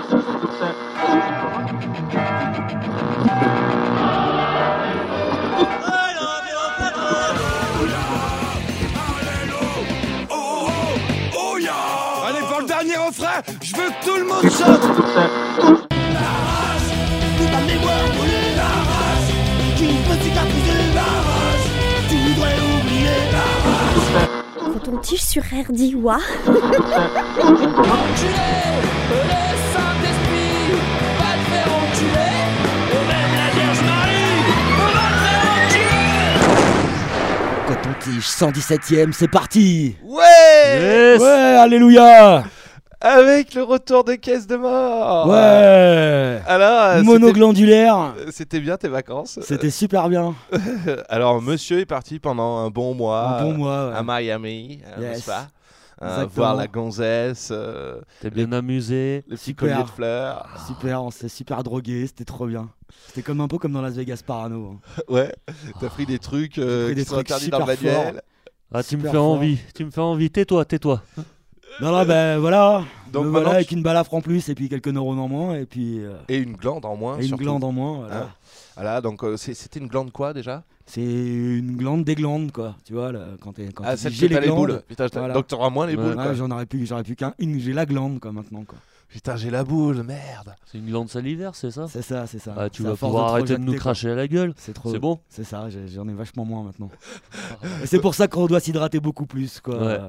Allez, pour le dernier refrain, je veux que tout le monde chante. La rage, toute ma mémoire brûlée. La rage, qui peut cicatriser. La rage, tu voudrais oublier. La rage. Coton-tige sur RDIWA. Enculé, le Saint-Esprit va te faire enculer. Et même la Vierge Marie va te faire enculer. Coton-tige 117ème, c'est parti. Ouais. Ouais, alléluia. Avec le retour des caisses de mort. Ouais. Alors, Monoglandulaire. c'était bien tes vacances. C'était super bien. Alors, monsieur est parti pendant un bon mois. Un bon mois, ouais. À Miami, Yes. n'est-ce pas Exactement. Voir la gonzesse, T'es bien amusé. les petits Super. colliers de fleurs. Super, on s'est super drogué, c'était trop bien. C'était comme un peu comme dans Las Vegas Parano. hein. Ouais, t'as pris des trucs pris qui des sont trucs interdits dans le super manuel. Ah, tu me Super fais fort. envie. Tu me fais envie. Tais-toi. Non, là, ben voilà. Donc Me maintenant, voilà avec une balafre en plus et puis quelques neurones en moins et puis Et une glande en moins. et une surtout. glande en moins. Voilà. Hein. Voilà, donc c'était une glande quoi déjà C'est une glande des glandes quoi. Tu vois, là, quand tu Ah, dis celle j'ai qui a pas les glandes, boules. Putain, voilà. donc t'auras moins les Ouais. boules. Ouais, quoi. j'aurais plus qu'une. J'ai la glande quoi maintenant quoi. Putain, j'ai la boule, merde. C'est une glande salivaire, c'est ça? C'est ça. Ah, tu C'est à vas force pouvoir trop arrêter de nous jacter, quoi. cracher à la gueule. C'est trop. C'est bon? C'est ça. J'en ai vachement moins maintenant. Et c'est pour ça qu'on doit s'hydrater beaucoup plus quoi. Ouais.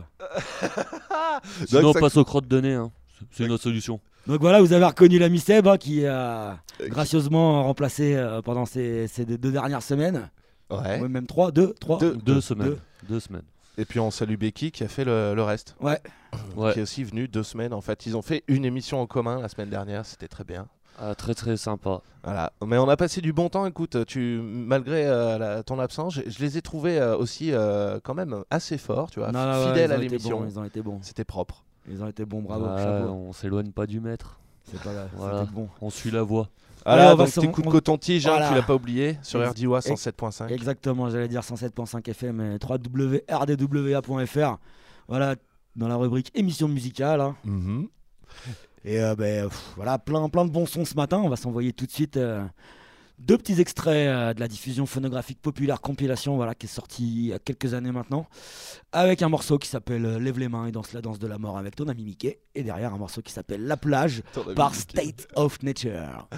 Sinon, Donc, on passe aux crottes de nez. Hein. C'est une autre solution. Donc voilà, vous avez reconnu l'ami Seb hein, qui a gracieusement remplacé pendant ces 2 dernières semaines. Ouais. Ouais, même 3, 2, 3. Deux. 2 semaines. deux. 2 semaines. Et puis on salue Becky qui a fait le reste. Ouais. Ouais. Qui est aussi venu 2 semaines en fait. Ils ont fait une émission en commun la semaine dernière, c'était très bien. Ah, très très sympa. Voilà. Mais on a passé du bon temps. Écoute, malgré ton absence, je les ai trouvés aussi quand même assez forts, tu vois, Non, ouais, fidèles ils à ont été l'émission. bons, ils ont été bons. C'était propre. Ils ont été bons, bravo. Ouais, chapeau. on s'éloigne pas du maître. C'est pas grave, Voilà. c'était bon. On suit la voie. Voilà, Allez, on va donc s'en- t'écoutes on- Coton-Tige, hein, Voilà. tu l'as pas oublié, sur Ex- RDIWA ex- 107.5. Exactement, j'allais dire 107.5 FM et www.rdwa.fr. Voilà, dans la rubrique émission musicale. hein. Mhm. Et voilà, plein de bons sons ce matin. On va s'envoyer tout de suite 2 petits extraits de la diffusion phonographique populaire compilation, voilà, qui est sortie il y a quelques années maintenant, avec un morceau qui s'appelle Lève les mains et danse la danse de la mort avec ton ami Mickey, et derrière un morceau qui s'appelle La plage Ton ami par Mickey. State of Nature.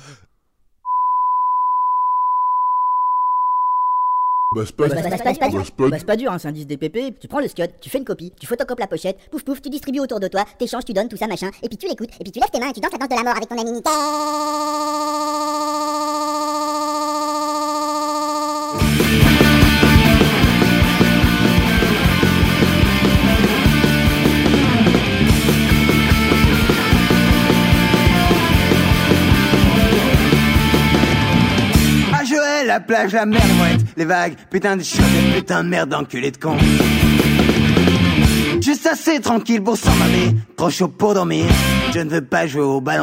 C'est pas dur, hein, c'est un 10 DPP, tu prends le scud, tu fais une copie, tu photocopes la pochette, pouf pouf, tu distribues autour de toi, t'échanges, tu donnes tout ça machin, et puis tu l'écoutes, et puis tu lèves tes mains et tu danses la danse de la mort avec ton ami Mickey. Ah Joël, la plage, la mer, les mouettes, les vagues, putain de chiottes, putain de merde, enculé de con. Juste assez tranquille pour s'emmerder, trop chaud pour dormir, je ne veux pas jouer au ballon.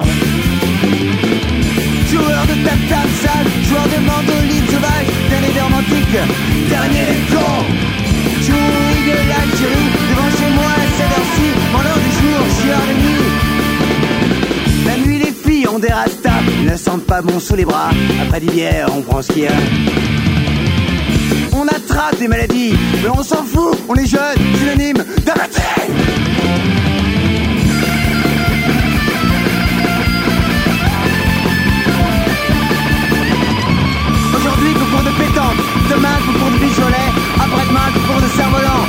Joueur de tam-tam sale, joueur de mandoline sauvage, dernier des romantiques, dernier des cons. Joueur de l'Algérie, devant chez moi à cette heure-ci, pendant du jour, chieur de nuit. La nuit, les filles ont des rastas, ils ne sentent pas bon sous les bras. Après 10 bières, on prend ce qu'il y a. On attrape des maladies, mais on s'en fout, on est jeunes, synonyme d'amateur. Aujourd'hui, concours de pétanque, demain, concours de bijolet, après-demain, concours de cerf-volant.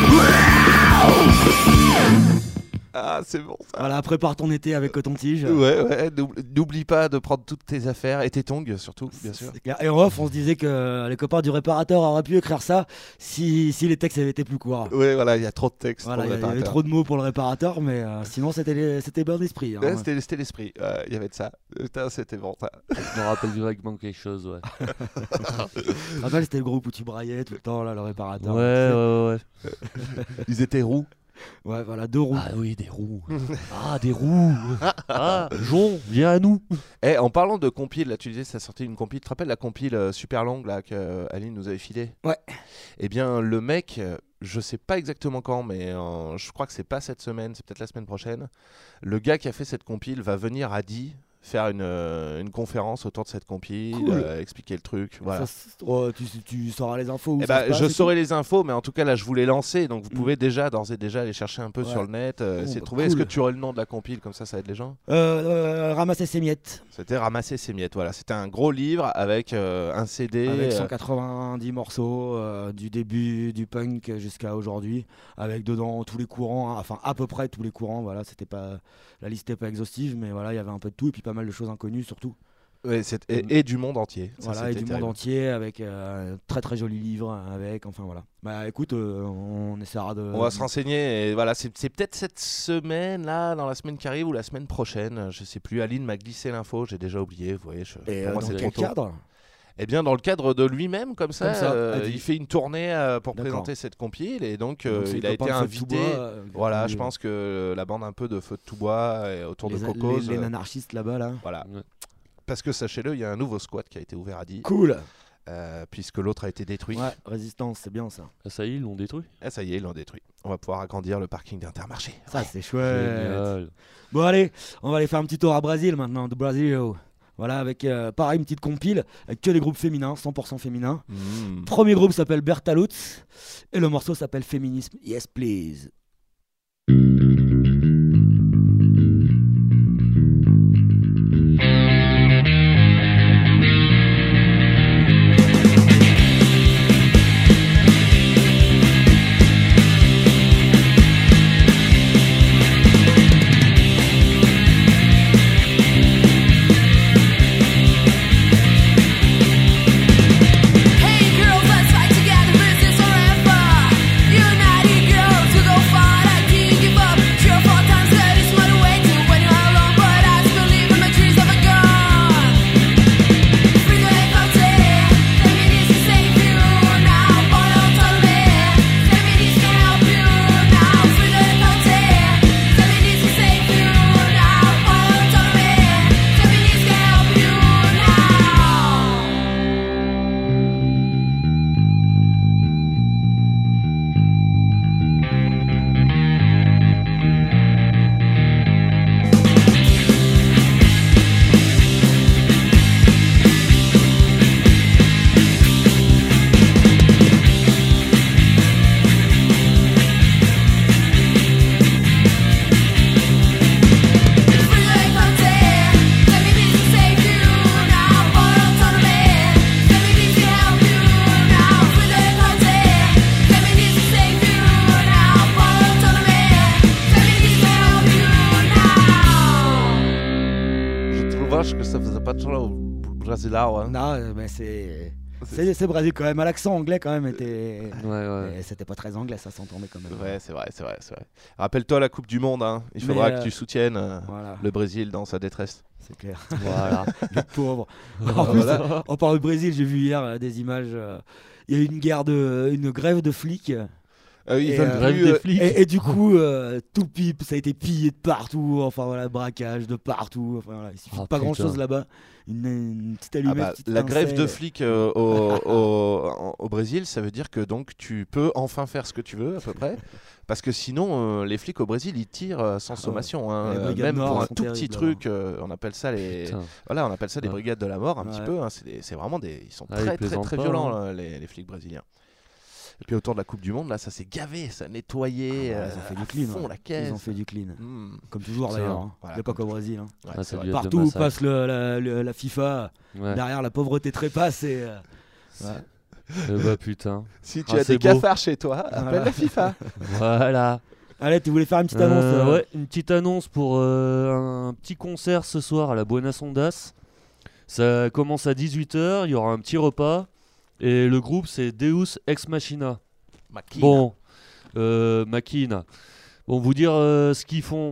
Ah, c'est bon ça. Voilà, prépare ton été avec Coton-Tige. Ouais, n'oublie pas de prendre toutes tes affaires et tes tongs surtout, bien sûr. C'est clair. Et en off, on se disait que les copains du réparateur auraient pu écrire ça si les textes avaient été plus courts. Ouais, voilà, il y a trop de textes. Voilà, pour il le y avait réparateur. trop de mots pour le réparateur, mais sinon c'était bon d'esprit. hein. Ouais, c'était l'esprit, il y avait de ça. Putain, c'était bon ça. Je me rappelle vaguement quelque chose, ouais. Tu te rappelles, c'était le groupe où tu braillais tout le temps, là, le réparateur. Ouais. Ils étaient roux. Ouais, voilà, 2 roues. Ah oui, des roues. Ah, des roues. Ah, Jon, viens à nous. Eh, en parlant de compile, là tu disais ça sortait une compile. Tu te rappelles la compile super longue là que Aline nous avait filée? Ouais. Eh bien le mec, je sais pas exactement quand, mais je crois que c'est pas cette semaine, c'est peut-être la semaine prochaine. Le gars qui a fait cette compile va venir à Die faire une conférence autour de cette compile, Cool. expliquer le truc. Voilà. Tu sauras les infos où Eh ça ben, se passe je et saurai les infos, mais en tout cas là je voulais lancer, donc vous Mm. pouvez d'ores et déjà aller chercher un peu Ouais. sur le net, essayer de bah, trouver. Est-ce que cool. tu aurais le nom de la compile, comme ça aide les gens? tout. Ramasser ses miettes C'était Ramasser ses miettes, voilà. C'était un gros livre avec un CD. avec 190 morceaux du début du punk jusqu'à aujourd'hui, avec dedans tous les courants, hein, enfin à peu près tous les courants. Voilà, c'était pas la liste n'est pas exhaustive, mais voilà, il y avait un peu de tout et puis pas mal de choses inconnues surtout. Ouais, et du monde entier. Ça, Voilà, et c'était du terrible. monde entier avec très très joli livre avec, enfin voilà. Bah écoute, on essaiera de. On va se renseigner et voilà, c'est peut-être cette semaine là, dans la semaine qui arrive ou la semaine prochaine, je sais plus. Aline m'a glissé l'info, j'ai déjà oublié. Vous voyez, Et pour moi dans c'est quel trop tôt. cadre? Eh bien, dans le cadre de lui-même, comme ça, a dit. il fait une tournée pour D'accord. présenter cette compile et donc Donc, c'est il le a été copain de Feu de invité. Tout-Bois, Voilà, qui- je pense que la bande un peu de Feu de Tout-Bois et autour de les Cocos. les anarchistes là-bas là. Voilà. Ouais. Parce que sachez-le, il y a un nouveau squat qui a été ouvert à Die, Cool. puisque l'autre a été détruit. Ouais, résistance, c'est bien ça. Ah, ça y est, ils l'ont détruit. Ah, ça y est, ils l'ont détruit. On va pouvoir agrandir le parking d'Intermarché. Ça c'est chouette. Génial. Bon allez, on va aller faire un petit tour à Brésil maintenant, de Brasil. Voilà, avec pareil une petite compile avec que les groupes féminins, 100% féminins. Mmh. Premier groupe s'appelle Bertalutz et le morceau s'appelle Féminisme. Yes please. Hey girls, let's fight together, resist forever. United girls who go far, I can't give up. Sure, 4 times 30 is what I wait to when you're alone, but I still believe in my dreams of a gun. Free the liberty, feminism save you now. Born autonomy, feminism can help you now. Free the liberty, feminism save you now. Born autonomy, feminism can help you now. Je trouve vache que ça faisait pas de au Brésil là, ouais. Non, mais c'est Brésil quand même. À l'accent anglais quand même était. Ouais. Et c'était pas très anglais, ça s'entendait quand même. Ouais, c'est vrai. Rappelle-toi la Coupe du Monde, hein. Il faudra Mais, que tu soutiennes Voilà, le Brésil dans sa détresse. c'est clair. Voilà. Le pauvre. En plus, Voilà. on parle du Brésil, j'ai vu hier des images. Il y a eu une grève de flics. Ils Et, veulent Grève plus, des flics. Et du coup, tout le pipe, ça a été pillé de partout. Enfin voilà, braquage de partout. Enfin voilà, il suffit Ah, de pas grand putain. chose là-bas. Une petite Ah allumette. bah, petite la grève de pincelle. flics au Brésil, ça veut dire que donc tu peux enfin faire ce que tu veux à peu près, parce que sinon les flics au Brésil ils tirent sans sommation, hein. Les brigades Même noires, pour un elles sont tout petit terribles, truc, on appelle ça les, Putain. voilà, on appelle ça des Ouais. brigades de la mort un petit Ouais. peu, hein. C'est vraiment ils sont Ah, ils très plaisantent pas, violents hein. les flics brésiliens. Et puis autour de la Coupe du Monde là, ça s'est gavé, ça a nettoyé Ah, ils ont fait du clean, à fond hein. la caisse. Ils ont fait du clean. Hmm. Comme toujours Putain. d'ailleurs. Hein. Voilà, Il n'y a pas qu'au Brésil. Hein. Ouais, Ah, c'est ça vrai. lui a- Partout où massacre. passe la FIFA, Ouais. derrière la pauvreté trépasse et. Bah putain. Si tu Ah, as c'est des beau. cafards chez toi, appelle Voilà. la FIFA. Voilà. Allez, tu voulais faire une petite annonce Ouais, une petite annonce pour un petit concert ce soir à la Buenas Ondas. Ça commence à 18h, il y aura un petit repas. Et le groupe c'est Deus Ex Machina. Bon, Machina. Bon, vous dire ce qu'ils font.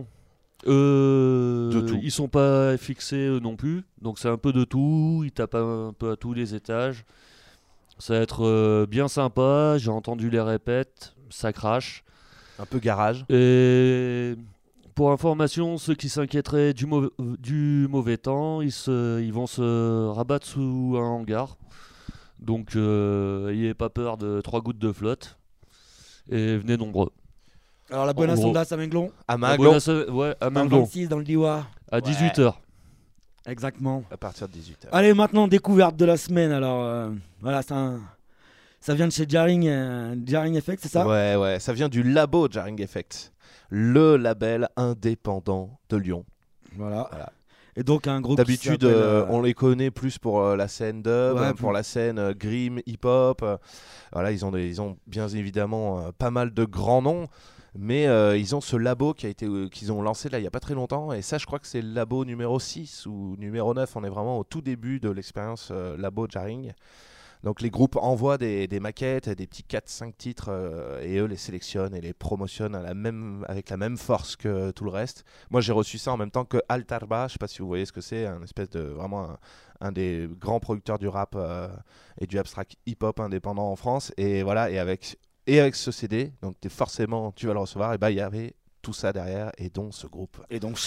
De tout. Ils sont pas fixés non plus, donc c'est un peu de tout. Ils tapent un peu à tous les étages. Ça va être bien sympa. J'ai entendu les répètes, ça crache. Un peu garage. Et pour information, ceux qui s'inquiéteraient du mauvais temps, ils vont se rabattre sous un hangar. Donc, ayez pas peur de 3 gouttes de flotte. Et venez nombreux. Alors, la Buenas en gros. Ondas à Menglon, À À Maglon. Ouais, à dans le Menglon, 26, dans le Diois. à 18h. Exactement. À partir de 18h. Allez, maintenant, découverte de la semaine. Alors, voilà, ça vient de chez Jarring Effect, c'est ça? Ouais, ça vient du labo Jarring Effect, le label indépendant de Lyon. Voilà. Et donc, un groupe d'habitude, qui s'appelle, on les connaît plus pour la scène dub, Ouais, pour la scène grim, hip-hop. Voilà, ils ont bien évidemment pas mal de grands noms. Mais ils ont ce labo qu'ils ont lancé là il n'y a pas très longtemps. Et ça, je crois que c'est le labo numéro 6 ou numéro 9. On est vraiment au tout début de l'expérience labo Jarring. Donc les groupes envoient des maquettes, des petits 4-5 titres et eux les sélectionnent et les promotionnent avec la même force que tout le reste. Moi j'ai reçu ça en même temps que Altarba, je ne sais pas si vous voyez ce que c'est, un espèce de vraiment un des grands producteurs du rap et du abstract hip-hop indépendant en France. Et voilà, et avec ce CD, donc forcément tu vas le recevoir, et bah il y avait tout ça derrière et dont ce groupe. Et donc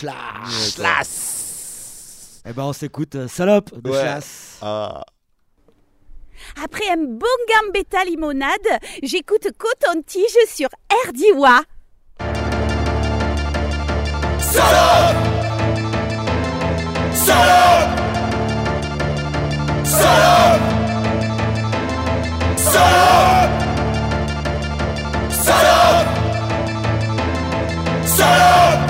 Schlass. Et ben on s'écoute Salope de Schlass. Après un bon gambetta limonade, j'écoute Coton-Tige sur RDIWA. Salope! Salope! Salope! Salope! Salope! Salope!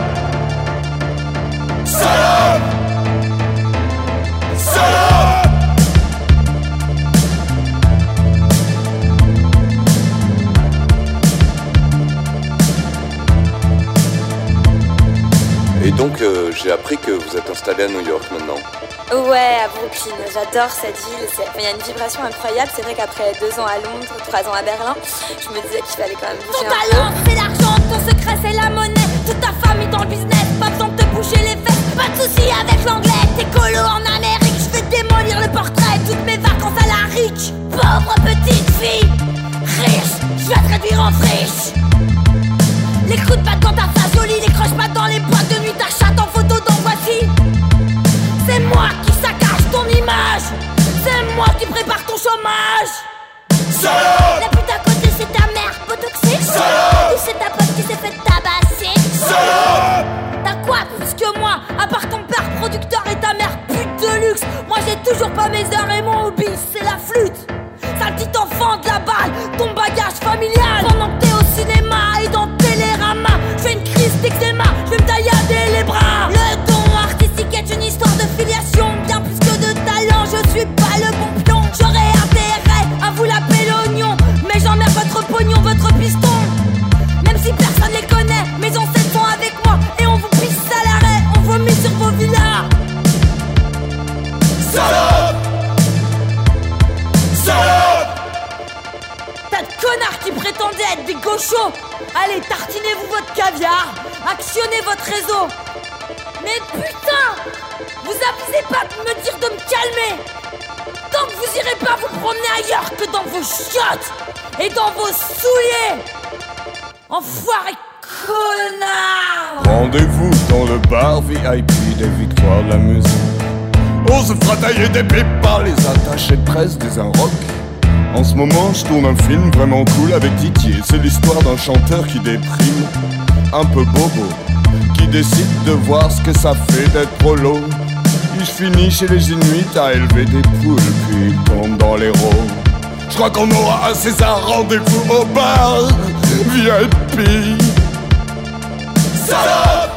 Salope! Salope! Et donc, j'ai appris que vous êtes installé à New York maintenant. Ouais, à Brooklyn. J'adore cette ville. Il y a une vibration incroyable. C'est vrai qu'après 2 ans à Londres, 3 ans à Berlin, je me disais qu'il fallait quand même bouger Ton talent, c'est l'argent, ton secret, c'est la monnaie. Toute ta famille dans le business, pas besoin de te bouger les fesses. Pas de soucis avec l'anglais, t'es colo en Amérique. Je vais démolir le portrait, toutes mes vacances à la riche. Pauvre petite fille, riche, je vais te réduire en friche. Les coups de batte dans ta face jolie, les croche-pattes dans les boîtes de nuit, ta chatte en photo dans Voici. C'est moi qui saccage ton image, c'est moi qui prépare ton chômage. Salope! La pute à côté c'est ta mère potoxique. Salope! Ou c'est ta pote qui s'est fait tabasser. Salope! T'as quoi plus que moi, à part ton père producteur et ta mère pute de luxe. Moi j'ai toujours pas mes heures et mon hobby c'est la flûte. Sale petit enfant de la balle, ton bagage familial. Pendant que t'es au cinéma et dans Télérama, j'fais une crise d'eczéma, j'vais me taillader les bras. Le don artistique est une histoire de filiation, bien plus que de talent, je suis pas le bon pion. J'aurais intérêt à vous laper l'oignon, mais j'emmerde votre pognon, votre piston. Même si personne les connaît, mes ancêtres sont avec moi et on vous pisse à l'arrêt, on vomit sur vos villas. Salope! Salope! Tas de connards qui prétendaient être des gauchos. Allez, tartinez-vous votre caviar, actionnez votre réseau. Mais putain, vous avisez pas de me dire de me calmer. Tant que vous irez pas vous promener ailleurs que dans vos chiottes et dans vos souliers. Enfoirés connards. Rendez-vous dans le bar VIP des Victoires de la musique. On se fera tailler des pipes par les attachés de presse des Inrock. En ce moment je tourne un film vraiment cool avec Didier. C'est l'histoire d'un chanteur qui déprime, un peu bobo, qui décide de voir ce que ça fait d'être prolo. Puis je finis chez les Inuits à élever des poules, puis il tombe dans les rôles. Je crois qu'on aura un César, rendez-vous au bar VIP. Salope!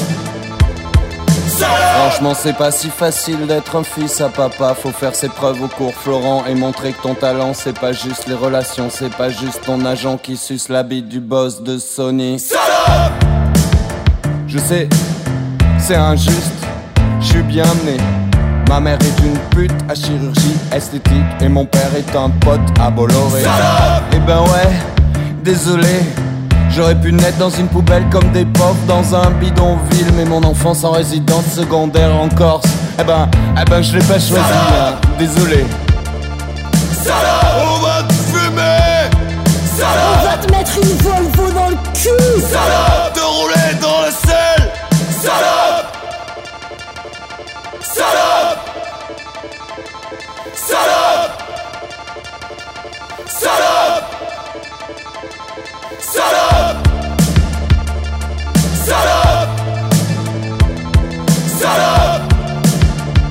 Franchement c'est pas si facile d'être un fils à papa. Faut faire ses preuves au cours Florent et montrer que ton talent c'est pas juste les relations, c'est pas juste ton agent qui suce la bite du boss de Sony. Salope! Je sais, c'est injuste, je suis bien né. Ma mère est une pute à chirurgie esthétique et mon père est un pote à Bolloré. Salope! Eh ben ouais, désolé. J'aurais pu naître dans une poubelle comme des pauvres dans un bidonville. Mais mon enfance en résidence secondaire en Corse, eh ben je l'ai pas choisi, hein. Désolé. Salope! On va te fumer. Salope! On va te mettre une Volvo dans le cul. Salope! Te rouler dans le sel. Salope! Salope! Salope! Salope! Salope! Salope! Salope!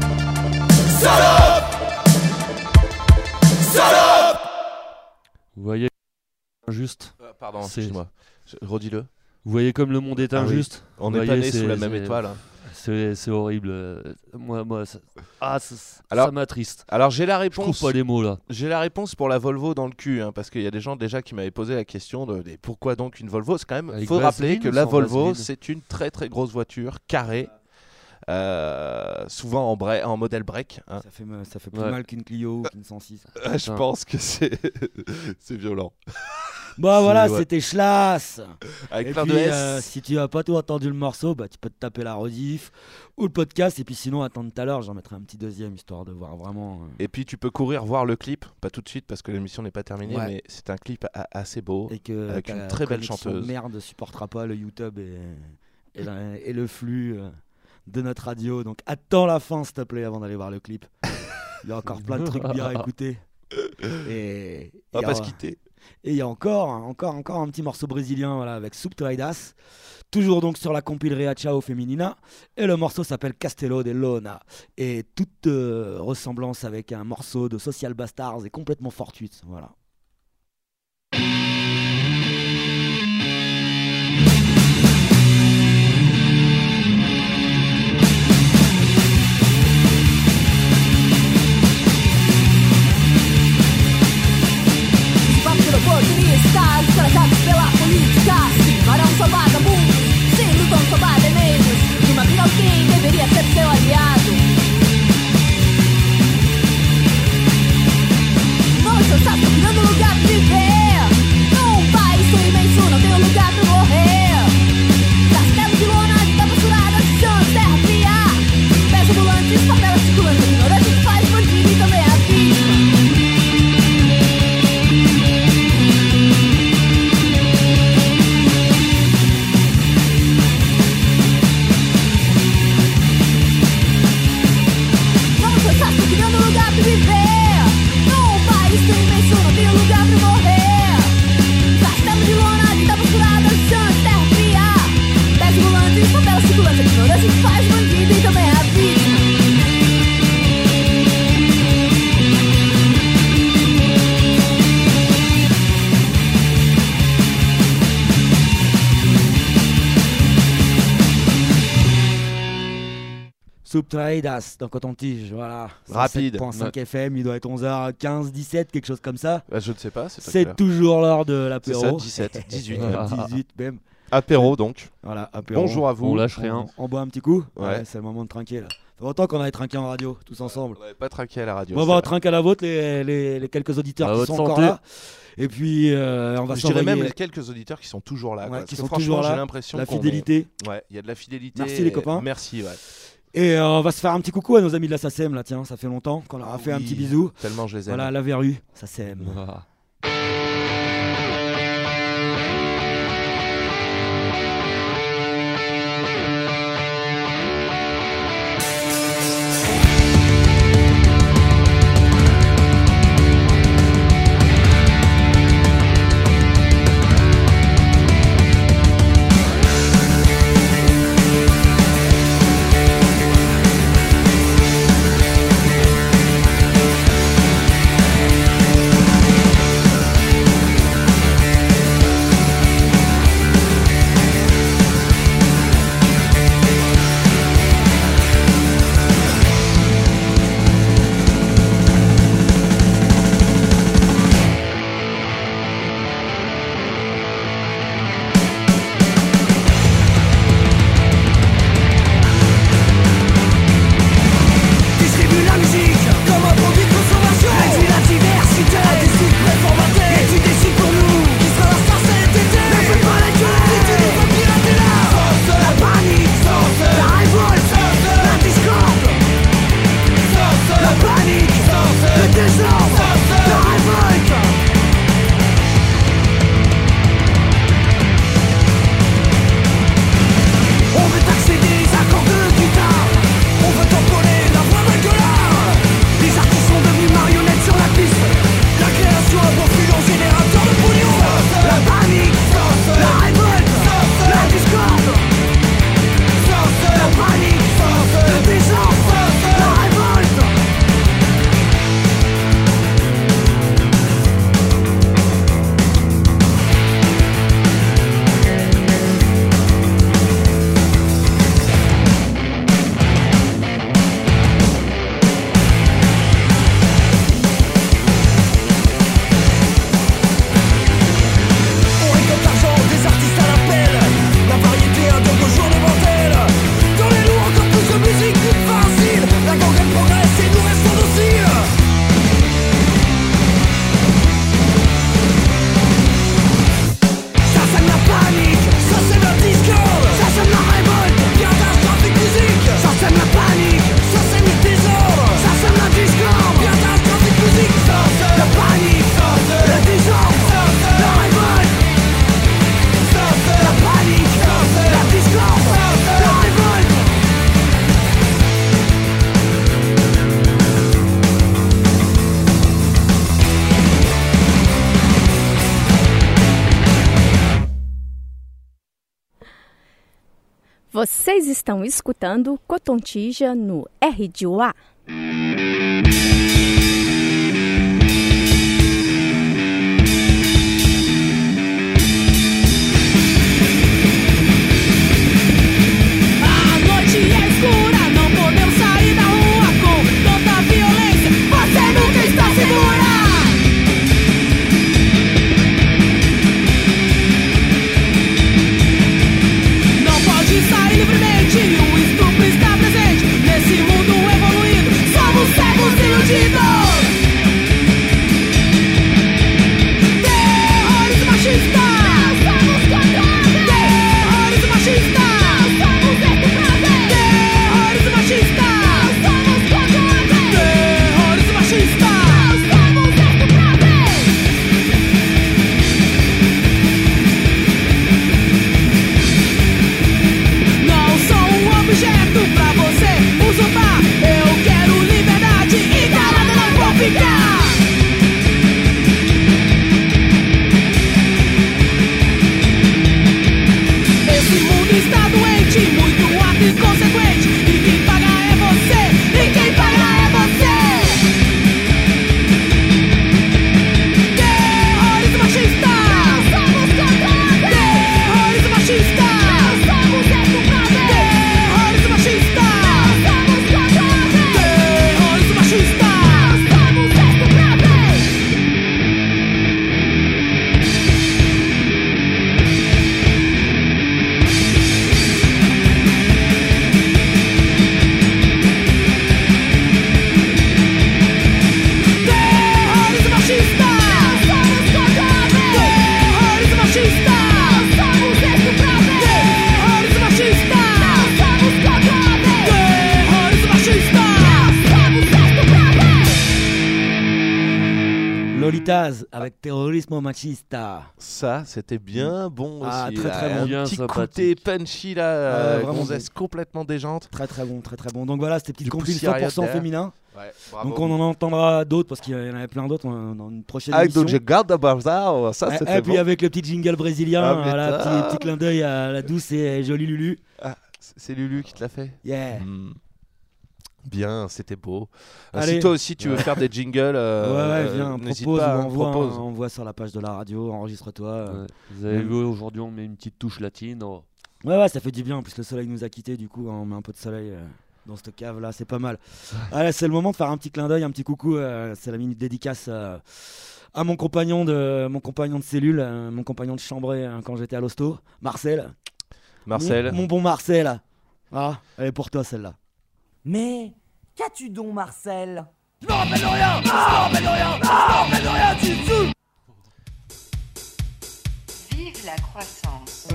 injuste. Pardon, C'est- excuse-moi. Redis-le. Vous voyez comme le monde est Ah oui. injuste. On Vous n'est pas voyez, nés sous la même c'est- étoile. Hein. C'est horrible. Moi, ça, Alors- ça m'attriste. Alors j'ai la Je trouve réponse. pas les mots là. J'ai la réponse pour la Volvo dans le cul, hein, parce qu'il y a des gens déjà qui m'avaient posé la question de pourquoi donc une Volvo. C'est quand même. Avec Faut rappeler vaseline que ou la sans Volvo, vaseline c'est une très très grosse voiture carrée, souvent en modèle break. Hein. Ça fait plus Ouais. mal qu'une Clio ou qu'une 106. Je Putain. pense que c'est c'est violent. Bah voilà, ouais. c'était Schlass. Avec Et plein puis, de S. si tu as pas tout entendu le morceau, bah, tu peux te taper la rediff ou le podcast. Et puis sinon, attendre tout à l'heure, j'en mettrai un petit deuxième histoire de voir vraiment. Et puis tu peux courir voir le clip, pas tout de suite parce que l'émission n'est pas terminée, Ouais. mais c'est un clip assez beau. Et que Avec ta une très belle connexion chanteuse. Merde supportera pas le YouTube et le flux de notre radio. Donc attends la fin, s'il te plaît, avant d'aller voir le clip. Il y a encore plein de trucs bien à écouter. Et On il y va pas a- se quitter. Et il y a encore un petit morceau brésilien voilà, avec Subtraidas, toujours donc sur la compile Rea Ciao Feminina. Et le morceau s'appelle Castello de Lona. Et toute ressemblance avec un morceau de Social Bastards est complètement fortuite. Voilà. Papo oportunistas, corajados pela política. Se farão só vagabundos, se lutam só bademeiros. Numa vida alguém deveria ser seu aliado. Nossa, tá procurando lugar pra viver. Num país tão imenso, não tem lugar pra morrer. Castelo de lona, vida posturada, chão, terra fria. Pés ambulantes, favela circulando, ignorante que faz bandido e também a vítima. Subtraidas, dans Coton-Tige, voilà. Rapide. 7.5 FM, il doit être 11h15, 17, quelque chose comme ça. Bah, je ne sais pas. C'est toujours l'heure de l'apéro. C'est ça, 17, 18. 18 même. Apéro donc. Voilà, apéro. Bonjour à vous. On lâche rien. On boit un petit coup. Ouais. C'est le moment de trinquer là. Ça fait longtemps qu'on avait trinqué en radio, tous ensemble. On n'avait pas traqué à la radio. Bon, c'est bah, on vrai. trinque à la vôtre, les quelques auditeurs À qui votre sont encore santé. là. Et puis, on va Je dirais même s'envoyer les quelques auditeurs qui sont toujours là. Ouais, quoi. qui Parce que sont franchement, toujours là. j'ai l'impression la qu'on est- fidélité. Ouais, il y a de la fidélité. Merci, les copains. Merci, ouais. Et on va se faire un petit coucou à nos amis de la SACEM là, tiens, ça fait longtemps qu'on leur a fait un Oui, petit bisou. Tellement je les aime. Voilà, la verrue, SACEM. Ah. Thank Vocês estão escutando Cotontija no RDUA. A noite é escura, não podemos sair da rua com tanta violência. Você nunca está segura. Não pode sair livremente, o estupro está presente. Nesse mundo evoluído, somos cegos iludidos. Terrorismo machista. Somos contra. Terrorismo machista. Somos estupradores. Terrorismo machista. Somos contra. Terrorismo machista. Somos estupradores. Não sou um objeto pra você usurpar. Eu quero liberdade e calada não vou ficar. Esse mundo está doente, muito ato inconsequente. E quem paga é você, e quem paga é você. Terrorismo machista. Somos contra. Terrorismo machista. Somos estupradores. Terrorismo machista. Somos contra. Terrorismo machista. Somos estupradores. Terrorismo machista. Somos contra. Terrorismo machista. Somos estupradores. Terrorismo machista. Somos contra. Terrorismo machista. Somos estupradores. Lolitas avec terrorisme machista. Ça, c'était bien bon Ah, aussi. très, là. très bon. Un Bien petit sympathique. côté punchy là, vraiment gonzesse complètement déjante. Très très bon, très très bon. Donc voilà, c'était petite Du compil poussiérien 100% derrière. féminin. Ouais, bravo. Donc on en entendra d'autres parce qu'il y en avait plein d'autres dans une prochaine Avec émission. donc je garde Barzao, ça Et c'était puis bon. avec le petit jingle brésilien, Ah, voilà, putain. petit clin d'œil à la douce et jolie Lulu. Ah, c'est Lulu qui te l'a fait. Yeah. Bien, c'était beau. Allez. Si toi aussi tu veux faire des jingles, ouais, viens, n'hésite propose, pas, ou propose. envoie sur la page de la radio, enregistre-toi. Ouais. Vous avez vu, aujourd'hui on met une petite touche latine. Oh. Ouais, ça fait du bien. En plus, le soleil nous a quittés, du coup, on met un peu de soleil dans cette cave là, c'est pas mal. Allez, c'est le moment de faire un petit clin d'œil, un petit coucou. C'est la minute dédicace à mon compagnon de cellule, mon compagnon de chambrée quand j'étais à l'hosto, Marcel. Marcel. Mon bon Marcel. Ah, elle est pour toi celle-là. Mais qu'as-tu donc, Marcel? Je me rappelle de rien. Je me rappelle de rien. Je me rappelle de rien. Tu te fous? Vive la croissance.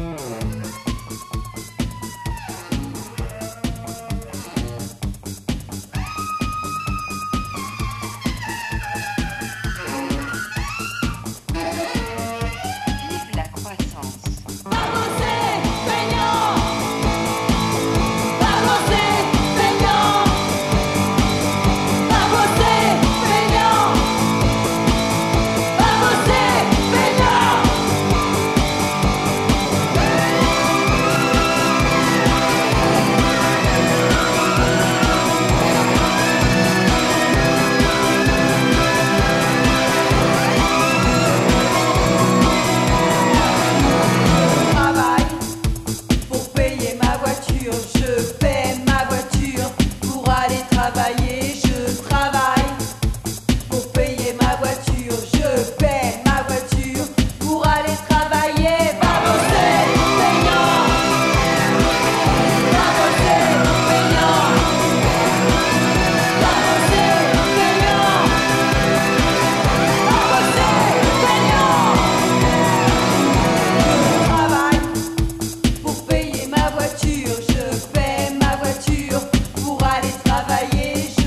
Vive la croissance. Pour payer ma voiture, je paie ma voiture. Pour aller travailler, je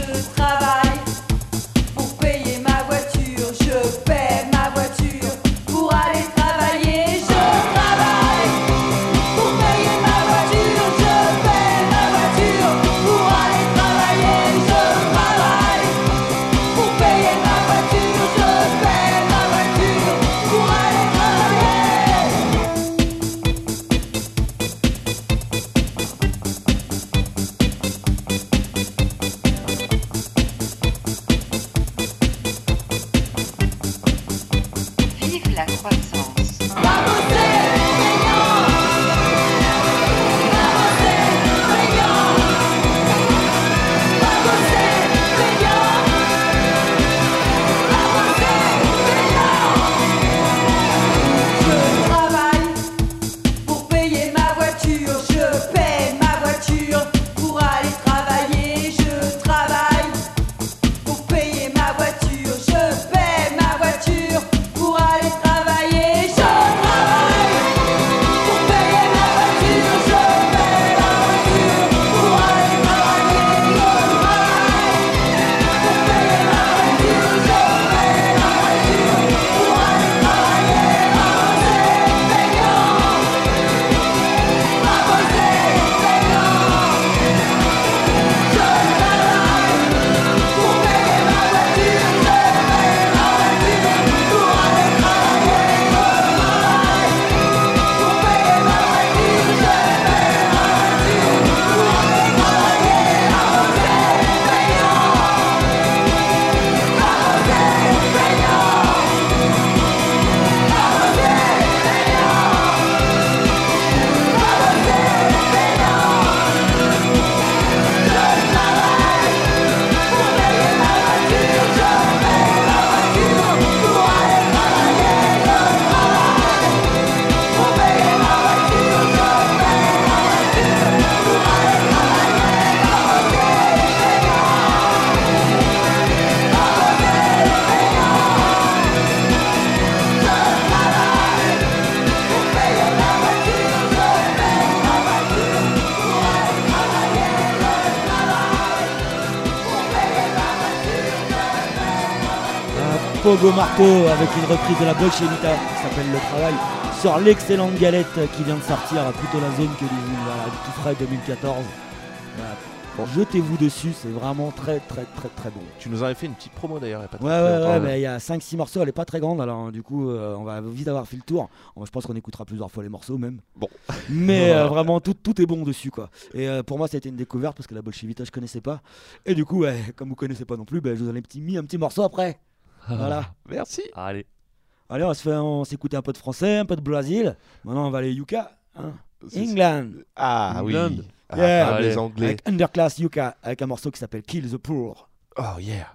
Pogo Marteau avec une reprise de la Bolchevita qui s'appelle Le Travail sur l'excellente galette qui vient de sortir, plutôt la zone que du tout frais 2014. Voilà. Jetez-vous dessus, c'est vraiment très très très très bon. Tu nous avais fait une petite promo d'ailleurs. Ouais, mais il y a 5-6 morceaux, elle est pas très grande, alors du coup on va vite avoir fait le tour. Je pense qu'on écoutera plusieurs fois les morceaux même. Bon. Mais vraiment tout est bon dessus quoi. Et pour moi ça a été une découverte parce que la Bolchevita je connaissais pas. Et du coup comme vous connaissez pas non plus, je vous en ai mis un petit morceau après. Voilà. Merci. Allez, on s'écouter un peu de français, un peu de Brésil. Maintenant on va aller UK, hein. England. Ah England. oui. Yeah. Les Anglais. Avec Underclass UK, avec un morceau qui s'appelle Kill the Poor. Oh yeah.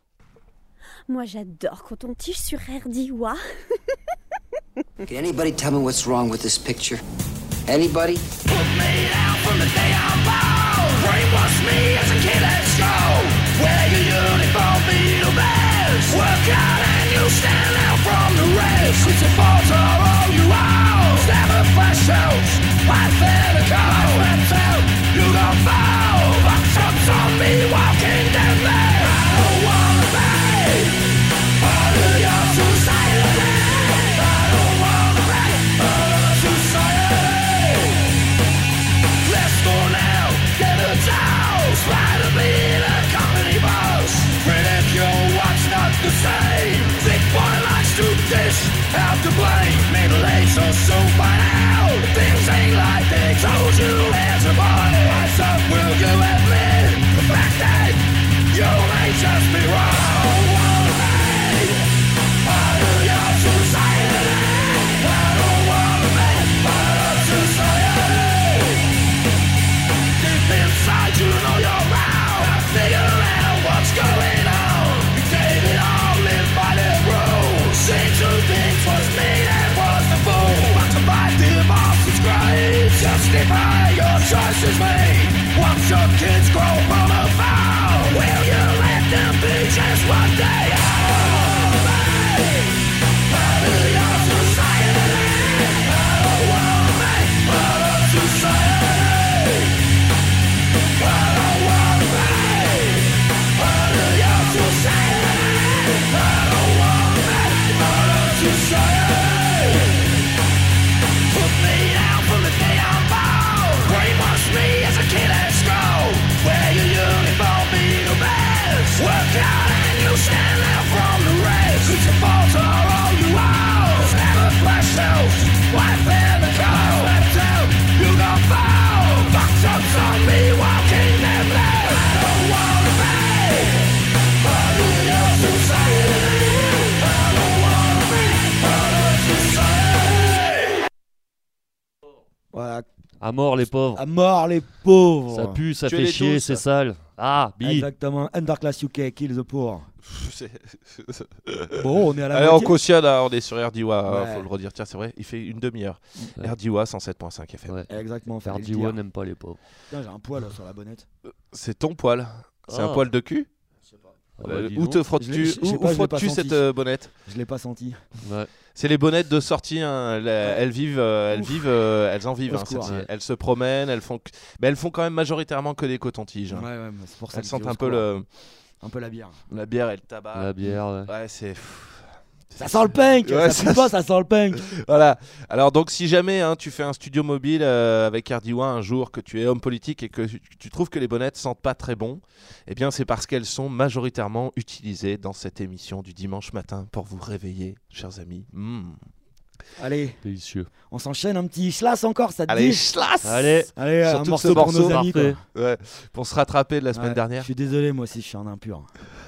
Moi, j'adore Coton-Tige sur RDIWA. Can anybody tell me what's wrong with this picture? Anybody? Put me down from the day I'm born. Brainwash me as a kid at school. Wear your uniform, be the best. Work out and you stand out from the rest. It's a fault of all you are. Stab a flash shows. White fan of cold. You gon' fall. Box ups on me walking down there. I don't wanna be part of your society. I don't wanna be part of society. Let's go now, get a toast. Try to be the company boss. Ridicule what's not the same. Thick boy likes to dish out the blame. Middle age so soon by now. Things ain't like they told you as a boy. What's up, will you admit the fact that you may just be wrong? I don't wanna be part of your society. I don't wanna be part of society. Deep inside you know you're wrong. Figure out what's going on. You gave it all, live by the rules. Say two things was me and was the fool. Want to buy the boss is great. Justify your choices made. Once your kids grow from a farm, will you let them be just what they are? Part of your society. I don't wanna be part of society. I don't wanna be part of your society. I don't wanna be part of society. Put me down from the day I'm born. Brainwash me as a kid at school. Wear your uniform, be the best. Work out and you stand out from the rest. It's your fault or all you are. Never flash shows. Wife in the cold. Left out, you gon' fall. Box ups on me walking them there. I don't wanna be part of your society. I don't wanna be part of society. Voilà. à mort les pauvres. À mort les pauvres. Ça pue, ça Tu fait les chier, tous. c'est sale. Ah, bi. Exactement. Underclass UK, Kill the Poor. Bon, on est à la Allez, on moitié. cautionne, on est sur RDIWA, Ouais. faut le redire. Tiens, c'est vrai, il fait une demi-heure. Ouais. RDIWA 107.5 FM. Ouais. Exactement. fallait le RDIWA dire. n'aime pas les pauvres. Putain, j'ai un poil sur la bonnette. C'est ton poil. C'est un Ah. poil de cul. Ah bah, dis Où donc. te Je frottes-tu l'ai- je sais où pas, je l'ai frottes-tu pas cette senti. bonnette? Je l'ai pas senti. Ouais. C'est les bonnettes de sortie, hein. Elles vivent, elles en vivent. Au Hein, secours, celles-ci. ouais. Elles se promènent, mais elles font quand même majoritairement que des cotons-tiges. Ouais, hein. ouais, mais c'est pour ça Elles que je sentent dis au un peu secours. Un peu la bière. la bière et le tabac. La bière, ouais. Ouais, c'est. Ça sent le punk. Ouais, ça pue pas, ça sent le punk. Voilà. Alors donc si jamais hein, tu fais un studio mobile avec RDIWA un jour, que tu es homme politique et que tu trouves que les bonnettes sentent pas très bon, eh bien c'est parce qu'elles sont majoritairement utilisées dans cette émission du dimanche matin pour vous réveiller, chers amis. Allez, Délicieux. on s'enchaîne un petit schlass encore, ça te Allez, dit? schlass. Allez. Allez, un Surtout que morceau ce pour morceau, nos amis. Quoi. parfait. Ouais, pour se rattraper de la semaine Ouais, dernière. Je suis désolé, moi aussi, je suis un impur.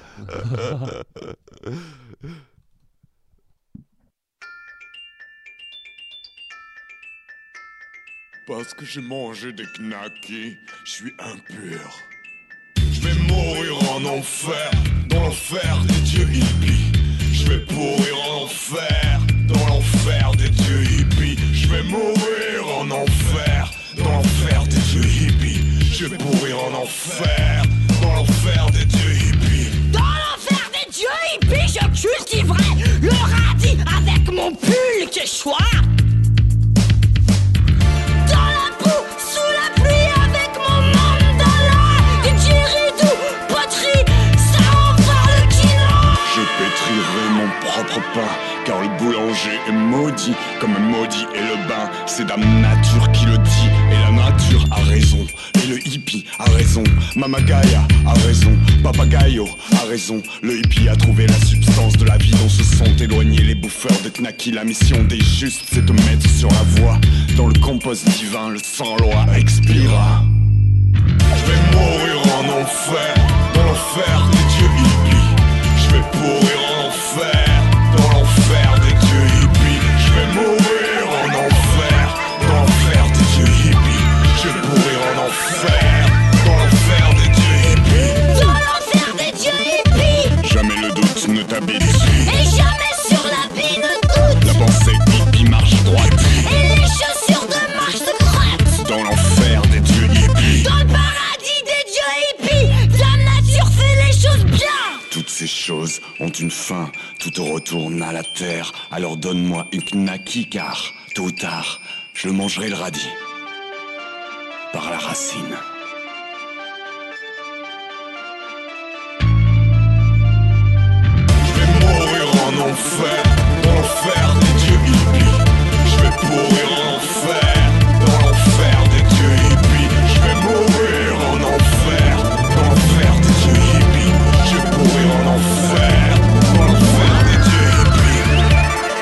Parce que j'ai mangé des knackis, je suis impur. Je vais mourir en enfer, dans l'enfer des dieux hippies. Je vais pourrir en enfer, dans l'enfer des dieux hippies. Je vais mourir en enfer, dans l'enfer des dieux hippies. Je vais pourrir en enfer, dans l'enfer des dieux hippies. Dans l'enfer des dieux hippies, je cultiverai le radis avec mon pull quechua. Dans la boue, sous la pluie, avec mon mandala. Des didgeridoo, poterie, ça envoie le quinoa. Je pétrirai mon maudit, comme maudit est le bain. C'est Dame Nature qui le dit, et la nature a raison. Et le hippie a raison, Mama Gaia a raison, Papagayo a raison. Le hippie a trouvé la substance de la vie dont se sont éloignés les bouffeurs de knacky. La mission des justes, c'est de mettre sur la voie. Dans le compost divin, le sans-loi expira. Je vais mourir en enfer, dans l'enfer des dieux hippies. Je vais pourrir en enfer, dans l'enfer des dieux hippies. Je vais mourir en enfer, dans l'enfer des dieux hippies. Je vais pourrir en enfer, dans l'enfer des dieux hippies. Dans l'enfer des dieux hippies. Jamais le doute ne t'habitue. Et jamais sur la vie ne doute. La pensée hippie marche droite. Et les chaussures de marche se grattent. Dans l'enfer des dieux hippies. Dans le paradis des dieux hippies. La nature fait les choses bien. Toutes ces choses ont une fin, tout retourne à la terre. Alors donne-moi une knacky car, tôt ou tard, je le mangerai le radis. Par la racine. Je vais mourir en enfer, dans l'enfer des dieux hippies. Je vais pourrir en enfer, dans l'enfer des dieux hippies. Je vais mourir en enfer, dans l'enfer des dieux hippies. Je vais pourrir en enfer, dans l'enfer des dieux hippies.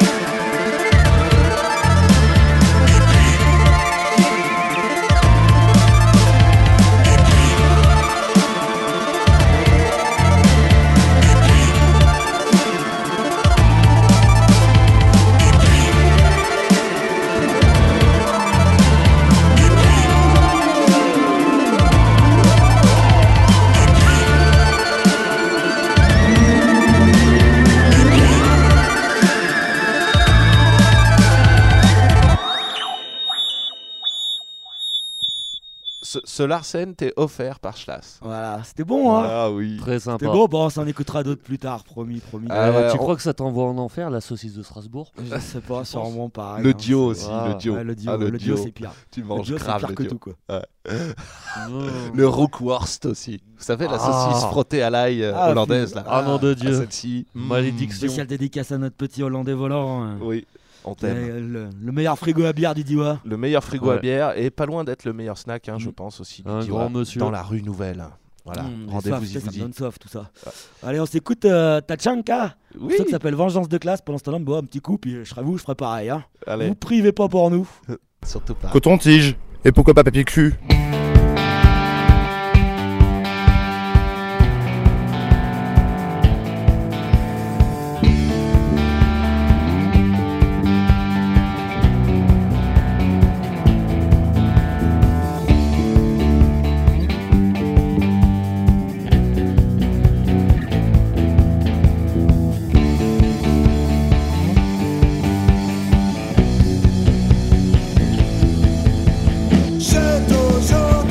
Ce Larsen t'est offert par Schlass. Voilà, c'était bon, hein. Ah oui. Très sympa. C'était bon, bon, on s'en écoutera d'autres plus tard, promis. Tu crois que ça t'envoie en enfer, la saucisse de Strasbourg? Je sais pas, sûrement pareil. Le Dio aussi, Ah. le Dio. Ouais, le Dio, Ah, le Dio, c'est pire. Tu manges le Dio, grave c'est pire le que Dio. tout, quoi. Ouais. Le Rookwurst aussi. Vous savez, la Ah. saucisse frottée à l'ail hollandaise. Là. Ah non de Dieu. Celle-ci. Malédiction. Spécial dédicace à notre petit Hollandais volant. Oui, on t'aime. Le meilleur frigo à bière du Diois. Le meilleur frigo Ouais. à bière et pas loin d'être le meilleur snack, hein, je pense aussi. Un du grand Diois, monsieur. Dans la rue Nouvelle. Voilà, rendez-vous y ça vous me dit. donne soif tout ça. Allez, on s'écoute Tachanka. Oui. Ça s'appelle Vengeance de classe. Pendant ce temps-là, bon, un petit coup, puis je serai vous, je ferai pareil. Hein. Allez. Vous privez pas pour nous. Surtout pas. Coton-tige, et pourquoi pas papier cul? J'ai toujours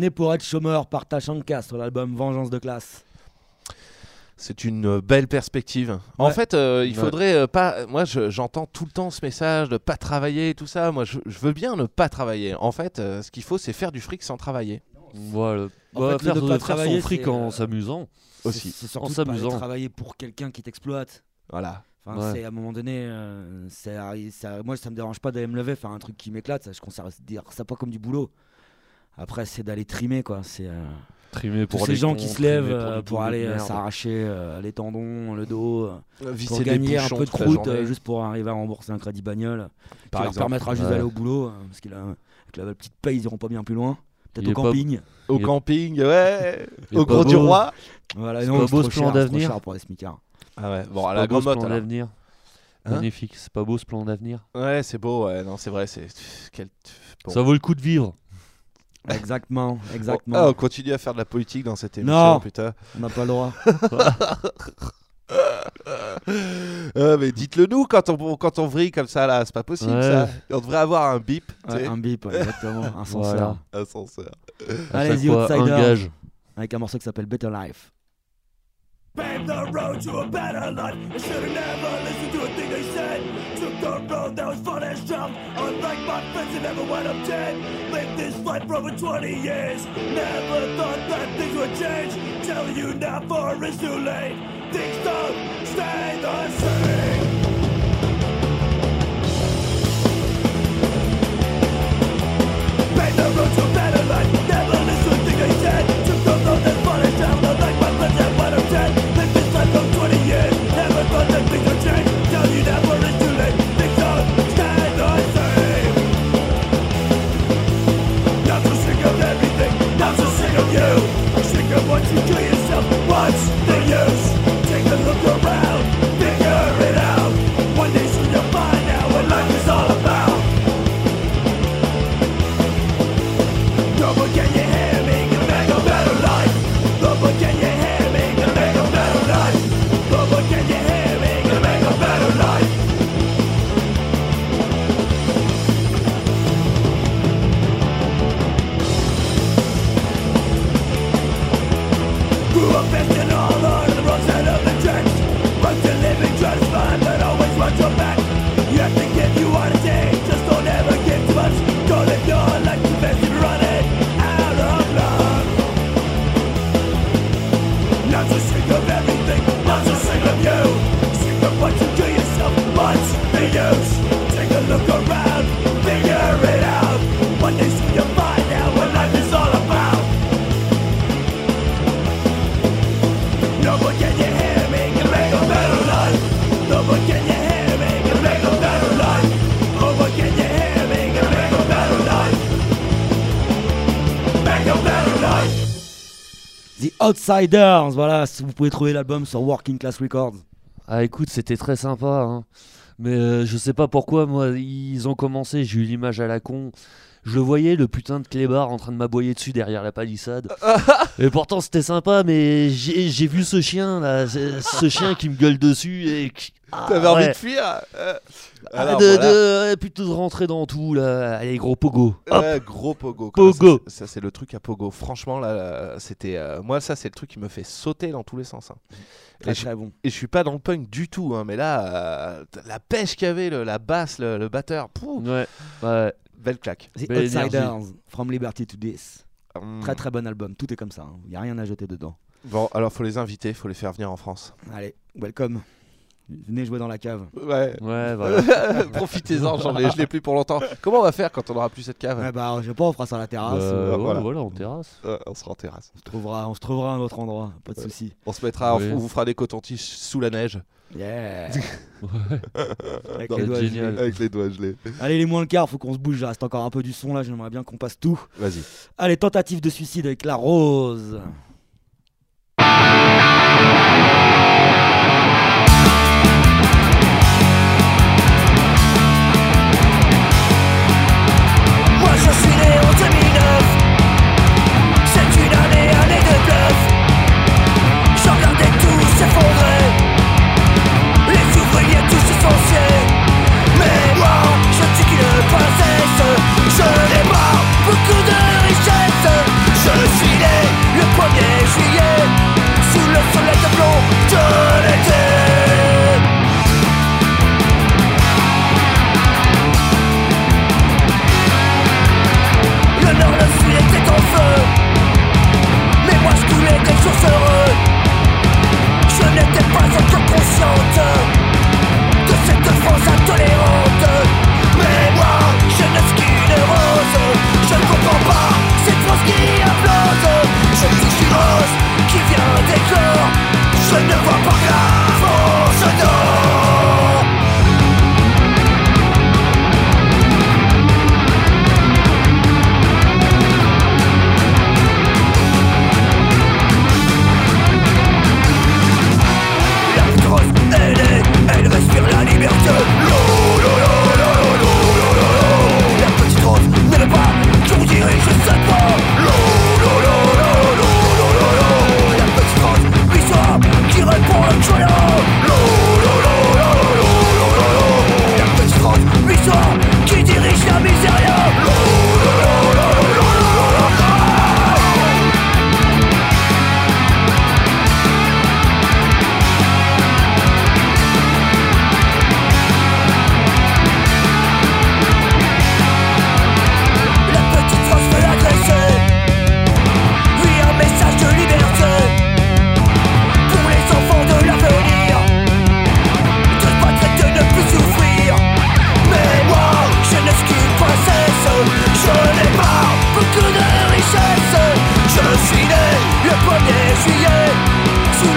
né pour être chômeur par Tachanka sur l'album Vengeance de classe. C'est une belle perspective. En fait, il faudrait pas. Moi, j'entends tout le temps ce message de pas travailler et tout ça. Moi, je veux bien ne pas travailler. En fait, ce qu'il faut, c'est faire du fric sans travailler. Voilà. En fait, faire le ne pas faire travailler, son fric c'est, en s'amusant. Aussi. C'est En surtout de pas aller s'amusant. travailler pour quelqu'un qui t'exploite. Voilà. Enfin, Ouais. c'est à un moment donné, moi ça me dérange pas d'aller me lever, faire un truc qui m'éclate, ça, je considère ça pas comme du boulot. Après, c'est d'aller trimer quoi. C'est Trimer pour tous ces les gens cons, qui se trimer lèvent du pour boulot de aller merde. s'arracher les tendons, le dos, Visser pour des gagner un bouchons peu de toute la croûte journée. juste pour arriver à rembourser un crédit bagnole Par qui leur exemple. permettra juste Ouais. d'aller au boulot parce qu'avec la petite paye ils iront pas bien plus loin. Peut-être Il au est pas- camping. Au Il est- camping, ouais. Il est Au pas Gros du beau. Roi. Voilà, C'est non, pas c'est beau trop ce plan cher, c'est trop d'avenir. cher pour les smicards. Ah ouais. Bon, à C'est la pas beau ce grande plan motte. alors. d'avenir. Hein Magnifique, c'est pas beau ce plan d'avenir. Ouais, c'est beau. Ouais. Non, c'est vrai. C'est bon. Ça vaut le coup de vivre. Exactement. Ah, on continue à faire de la politique dans cette émission, Non. putain. On n'a pas le droit. Mais dites-le nous quand on vrille comme ça là, c'est pas possible Ouais. ça. On devrait avoir un bip, tu Ouais, sais. un bip, exactement, un censeur. Voilà. Un censeur. À Allez, chaque The fois, Outsiders, un gage. avec un morceau qui s'appelle Better Life. Paved the road to a better life. I should've never listened to a thing they said. Took the road that was fun as jump. Unlike my friends that never went up dead. Lived this life for over 20 years. Never thought that things would change. Tell you now for it's too late. Things don't stay the same. Paved the road to a better life. Never listened to a thing they said. Took the road that's fun as jump. Unlike my friends that went up dead. Lived this life for 20 years. Never thought that things would change. Tell you now for it's too late. Things don't stay the same. Not so sick of everything. Not so sick of you. Sick of what you do yourself. What's the use? Take a look around. Figure it out. One day soon you'll find out what life is all about. No one can you hear me? Gonna make a better life. No one can you hear me? Gonna make a better life. No one can you hear me? Gonna make a better life. Grew up in all on the wrong side of the tracks. Run to living, try to find, but always watch your back. You have to give you what it takes, just don't ever give too much. Don't live your life too fast and run it out of love. Not so sick of everything, not so sick of you. Sick of what you do yourself, what's the use? Take a look around, figure it out. One day soon you'll find out what life is all about. No one can you hear me, can make a better life. No one can you hear me, can make a better life. No one can you hear me, can make a better life. Make a better life. The Outsiders, voilà, vous pouvez trouver l'album sur Working Class Records. Ah écoute, c'était très sympa, hein. Mais je sais pas pourquoi, moi, ils ont commencé, j'ai eu l'image à la con. Je le voyais, le putain de clébard en train de m'aboyer dessus derrière la palissade. Et pourtant c'était sympa, mais j'ai vu ce chien là, ce chien qui me gueule dessus et qui... T'avais envie de fuir. Alors, plutôt de rentrer dans tout là. Allez, gros pogo. Ouais, gros pogo. Pogo. Ça c'est le truc à pogo. Franchement là, c'était moi ça c'est le truc qui me fait sauter dans tous les sens. Hein. Très bon. Et je suis pas dans le punk du tout, hein, mais là la pêche qu'il y avait, la basse, le batteur. Pouf, Ouais. belle claque. The Belle Outsiders, énergie. From Liberty to This. Très très bon album, tout est comme ça, il n'y a rien à jeter dedans. Bon, alors faut les inviter, faut les faire venir en France. Allez, welcome. Venez jouer dans la cave. Ouais, voilà. Profitez-en, je l'ai plus pour longtemps. Comment on va faire quand on aura plus cette cave? Ouais, bah, je sais pas, on fera ça à la terrasse. Voilà, en terrasse. On sera en terrasse. On se trouvera un autre endroit, pas de soucis. On se mettra, Oui. on vous fera des cotons-tiges sous la neige. Yeah. Avec Non, les doigts génial. gelés. Avec les doigts gelés. Allez, les moins le quart, faut qu'on se bouge, il reste encore un peu du son là, j'aimerais bien qu'on passe tout. Vas-y. Allez, tentative de suicide avec la rose. Moi je suis né en 2009. C'est une année de bluff. Je regardais tout s'effondrer. Les ouvriers tous licenciés. Mais moi je suis qu'une princesse. Je n'ai pas beaucoup de richesse. Je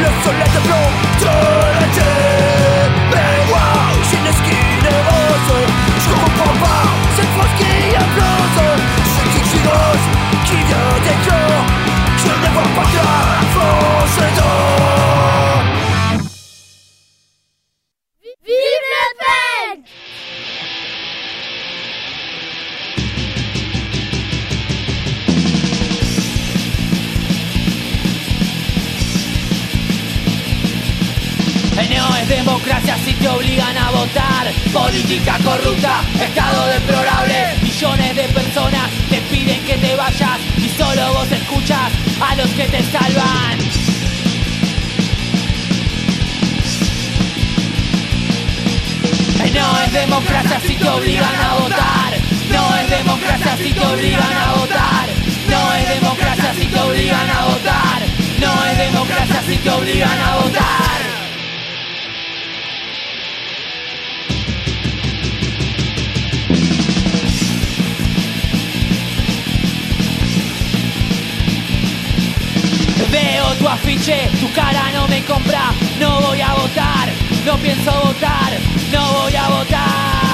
le soleil de plomb de l'été. Mais waouh, j'ai une skin rose. Je comprends pas cette phrase qui implose. C'est qui rose qui vient des cœurs. Je ne vois pas que la force d'or. Vive Le Pen! No es democracia si te obligan a votar. Política corrupta, estado deplorable. Millones de personas te piden que te vayas y solo vos escuchas a los que te salvan. No es democracia si te obligan a votar. No es democracia si te obligan a votar. No es democracia si te obligan a votar. No es democracia si te obligan a votar. Veo tu afiche, tu cara no me compra. No voy a votar, no pienso votar, no voy a votar.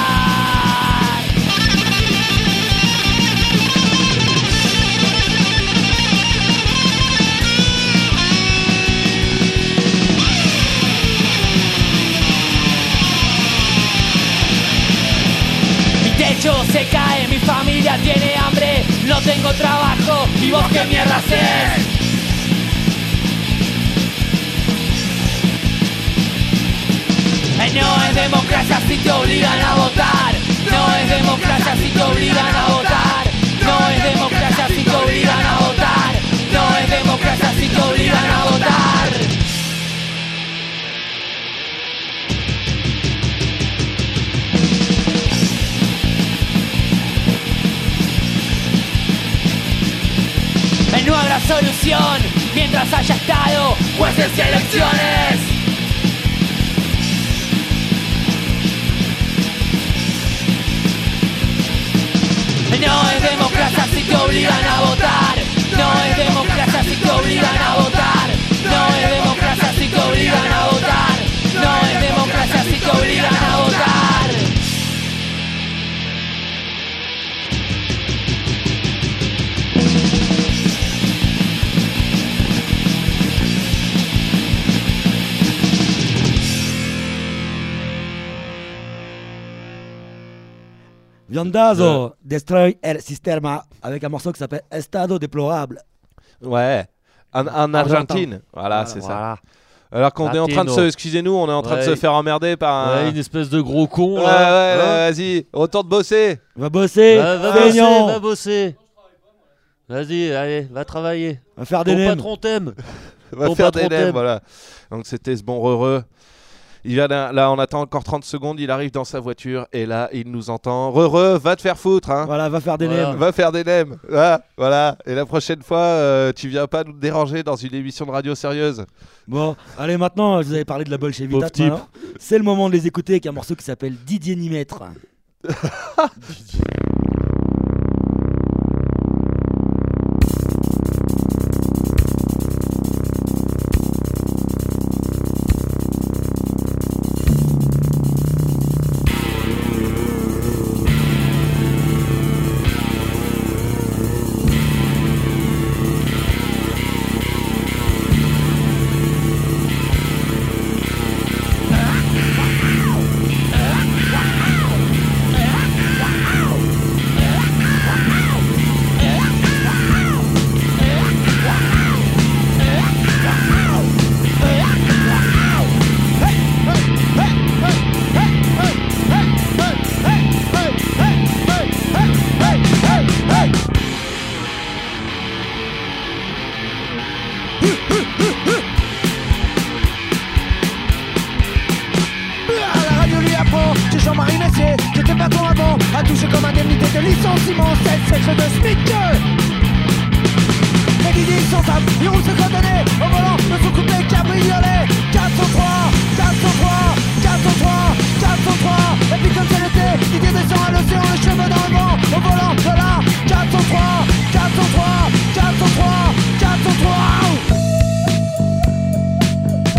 Mi techo se cae, mi familia tiene hambre. No tengo trabajo, y vos qué mierda haces. No es democracia si te obligan a votar. No es democracia si te obligan a votar. No es democracia si te obligan a votar. No es democracia si te obligan a votar. No habrá solución mientras haya estado jueces y elecciones. No es democracia si te obligan a votar. No es democracia si te obligan a votar. No es democracia si te obligan a votar. No es democracia si te obligan a votar. Viandazo destroy el sistema avec un morceau qui s'appelle Estado Déplorable. Ouais, en Argentine. Voilà, c'est ça. Alors qu'on est en train de se... Excusez-nous, on est en train de se faire emmerder par un... une espèce de gros con. Ouais, vas-y, retourne bosser. Va bosser, va bosser. Vas-y, allez, va travailler. Va faire des nems. nems. Ton patron t'aime. Va faire des nems, voilà. Donc c'était ce bon Reureux. Il vient là, on attend encore 30 secondes, il arrive dans sa voiture et là, il nous entend. Reureux, va te faire foutre, hein. Voilà, va faire des nems. Va faire des nems. Ah, voilà. Et la prochaine fois, tu viens pas nous déranger dans une émission de radio sérieuse. Bon, allez, maintenant, je vous avais parlé de la bolchevitate. C'est le moment de les écouter avec un morceau qui s'appelle Didier Nimètre. Jean-Marie Messier, j'étais pas con avant, à toucher comme indemnité de licenciement, cette sèche de SMIC. Les guides sont femmes, ils roulent se coordonner, au volant, me font couper cabriolet. 403, 403, 403, 403, et puis comme c'est l'été, Didier descend à l'océan, les cheveux dans le vent, au volant, voilà. 403, 403, 403, 403.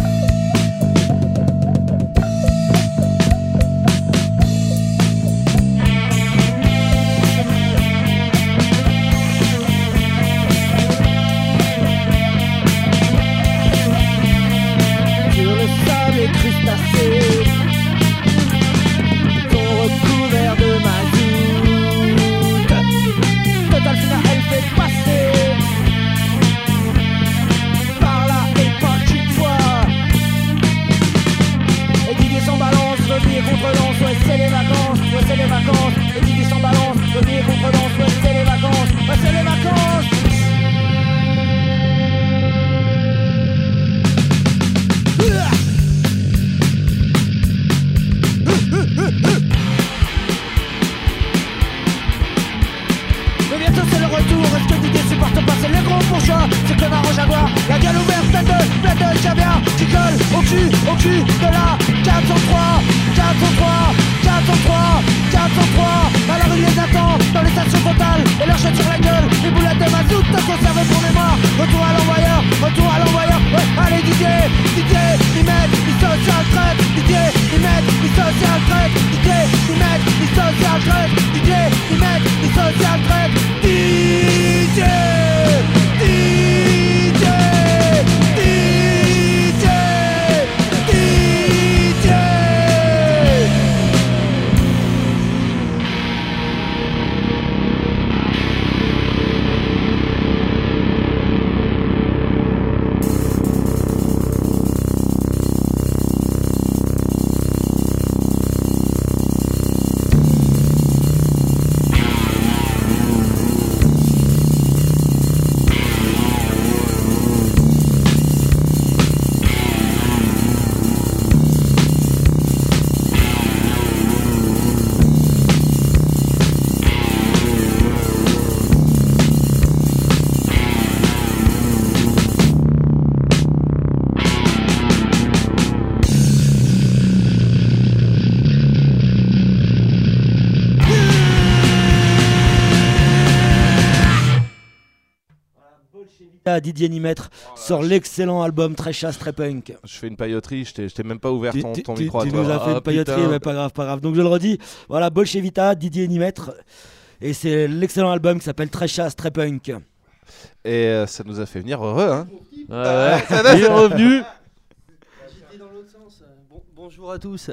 à Didier Nimètre sur l'excellent album Très Chasse, Très Punk. Je fais une pailloterie, je t'ai même pas ouvert ton micro à Tu toi. nous as fait une pailloterie, mais pas grave. Donc je le redis, voilà, Bolchevita, Didier Nimètre, et c'est l'excellent album qui s'appelle Très Chasse, Très Punk. Et ça nous a fait venir heureux, hein. Il est revenu. J'étais dans l'autre sens. Bonjour à tous.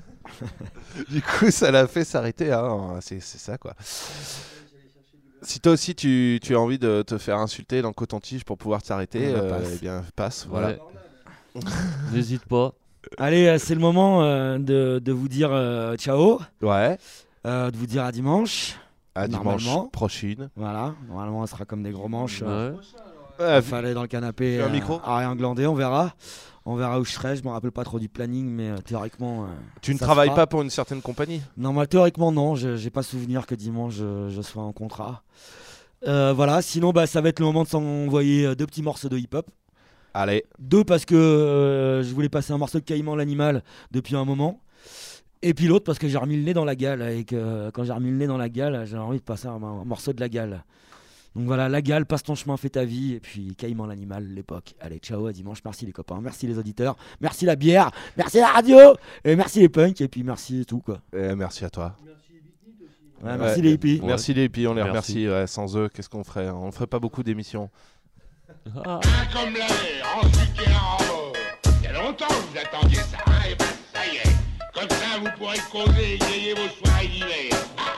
Du coup, ça l'a fait s'arrêter, hein. C'est ça, quoi. Si toi aussi tu as envie de te faire insulter dans Coton-Tige pour pouvoir t'arrêter, eh bien passe, voilà. N'hésite pas. Allez, c'est le moment de vous dire ciao. Ouais. De vous dire à dimanche. À dimanche prochaine. Voilà, normalement, on sera comme des gros manches. Ouais. Fallait dans le canapé un micro. à rien glander, on verra. On verra où je serai, je me rappelle pas trop du planning, mais théoriquement. Tu ne travailles pas pour une certaine compagnie ? Non, moi théoriquement non, j'ai pas souvenir que dimanche je sois en contrat. Voilà, sinon ça va être le moment de s'envoyer 2 petits morceaux de hip-hop. Allez. 2 parce que je voulais passer un morceau de Caïman l'animal depuis un moment. Et puis l'autre parce que j'ai remis le nez dans la gale, et que quand j'ai remis le nez dans la gale, j'ai envie de passer un morceau de la gale. Donc voilà, la gale, passe ton chemin, fais ta vie, et puis Caïman l'animal, l'époque. Allez, ciao, à dimanche, merci les copains, merci les auditeurs, merci la bière, merci la radio, et merci les punks, et puis merci tout, quoi. Et merci à toi. Ouais, merci les hippies. Merci les hippies, on les remercie. Ouais, sans eux, qu'est-ce qu'on ferait ? On ne ferait pas beaucoup d'émissions. Un comme l'air, ensuite il y a un remords. Il y a longtemps que vous attendiez ça, hein, et ben ça y est. Comme ça, vous pourrez causer et égayer vos soirées d'hiver.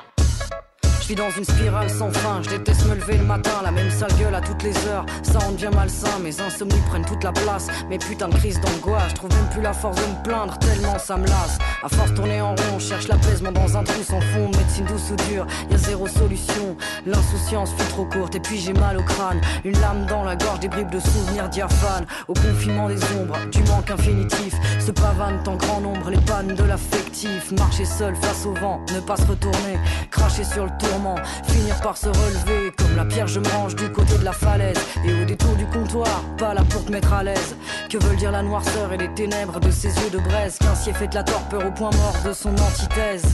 Je vis dans une spirale sans fin, je déteste me lever le matin, la même sale gueule à toutes les heures. Ça en devient malsain, mes insomnies prennent toute la place. Mes putains de crises d'angoisse, je trouve même plus la force de me plaindre, tellement ça me lasse. À force de tourner en rond, je cherche l'apaisement dans un trou sans fond. Médecine douce ou dure, y'a zéro solution. L'insouciance fut trop courte et puis j'ai mal au crâne. Une lame dans la gorge, des bribes de souvenirs diaphanes. Au confinement des ombres, du manque infinitif se pavanent en grand nombre les pannes de l'affectif. Marcher seul face au vent, ne pas se retourner, cracher sur le tourment, finir par se relever. Comme la pierre je me range du côté de la falaise, et au détour du comptoir, pas là pour te mettre à l'aise. Que veulent dire la noirceur et les ténèbres de ses yeux de braise, qu'un siècle fait de la torpeur au point mort de son antithèse.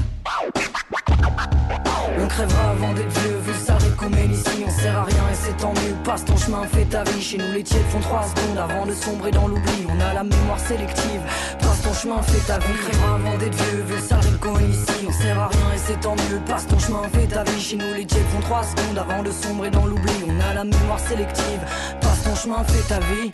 On crèvera avant d'être vieux, vu le sale qu'on mène ici, on sert à rien et c'est tant mieux. Passe ton chemin, fais ta vie, chez nous les tièdes font 3 secondes avant de sombrer dans l'oubli. On a la mémoire sélective, passe ton chemin, fais ta vie. On crèvera avant d'être vieux, vu le sale qu'on mène ici, on sert à rien et c'est tant mieux. Passe ton chemin, fais ta vie, chez nous les tièdes font 3 secondes avant de sombrer dans l'oubli. On a la mémoire sélective, passe ton chemin, fais ta vie.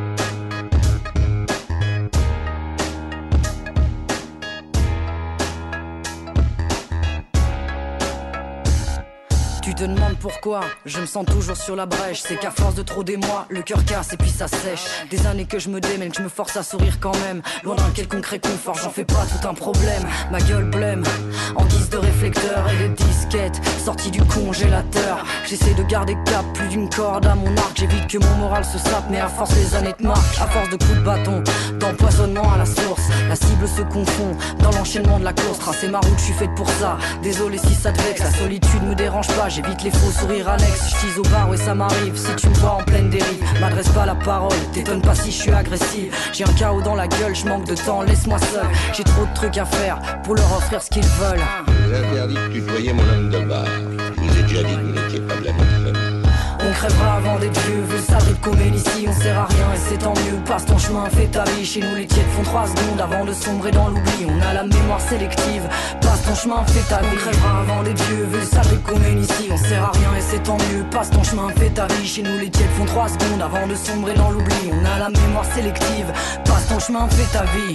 Tu te demandes pourquoi je me sens toujours sur la brèche. C'est qu'à force de trop d'émoi, le cœur casse et puis ça sèche. Des années que je me démène, que je me force à sourire quand même. Loin d'un quelconque réconfort, j'en fais pas tout un problème. Ma gueule blême, en guise de réflecteur et de disquette, sortie du congélateur. J'essaie de garder cap, plus d'une corde à mon arc. J'évite que mon moral se sape, mais à force les années te marquent. À force de coups de bâton, d'empoisonnement à la source, la cible se confond dans l'enchaînement de la course. Tracer ma route, je suis faite pour ça. Désolé si ça te vexe, la solitude me dérange pas. J'évite les faux sourires annexes, je tease au bar, ouais ça m'arrive. Si tu me vois en pleine dérive, m'adresse pas la parole, t'étonne pas si je suis agressive. J'ai un chaos dans la gueule, je manque de temps, laisse-moi seul. J'ai trop de trucs à faire pour leur offrir ce qu'ils veulent. Je vous interdis de tutoyer mon homme de bar. Je vous ai déjà dit que vous n'étiez pas de la même famille. On crèvera avant d'être vieux, vu le sale qu'on mène ici, on sert à rien et c'est tant mieux. Passe ton chemin, fais ta vie, chez nous les tièdes font 3 secondes avant de sombrer dans l'oubli. On a la mémoire sélective, passe ton chemin, fais ta vie. On crèvera avant d'être vieux, vu le sale qu'on mène ici, on sert à rien et c'est tant mieux. Passe ton chemin, fais ta vie, chez nous les tièdes font 3 secondes avant de sombrer dans l'oubli. On a la mémoire sélective, passe ton chemin, fais ta vie.